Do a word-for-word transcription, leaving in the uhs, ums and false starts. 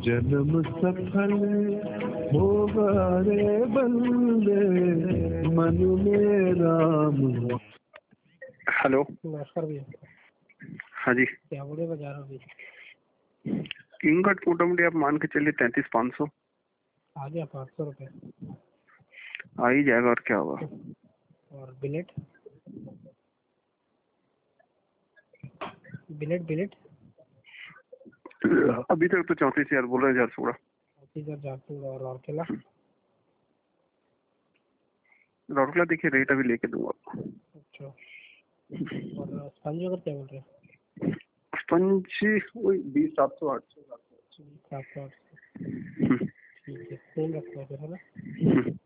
जन्म सफल होगा रे बंदे, मन में राम। हेलो, नमस्कार भैया। हाँ जी। क्या बोले बाजार अभी? किंग कट मोटामोटी आप मान के चलिए तैंतीस पाँच सौ आ गया, पाँच सौ रुपये आ ही जाएगा। और क्या होगा? और बिलेट बिलेट बिलेट अभी तक तो चौंतीस हजार बोल रहे, हजार सोलह पच्चीस हजार झारखंड। और राउरकेला राउरकेला देखिए रेट अभी लेके दूंगा। अच्छा। और स्पंज अगर क्या बोल रहे हैं? स्पंज वही बीस सात सौ आठ सौ सात सौ आठ सौ ठीक है, सेम रखना है फिर, है ना?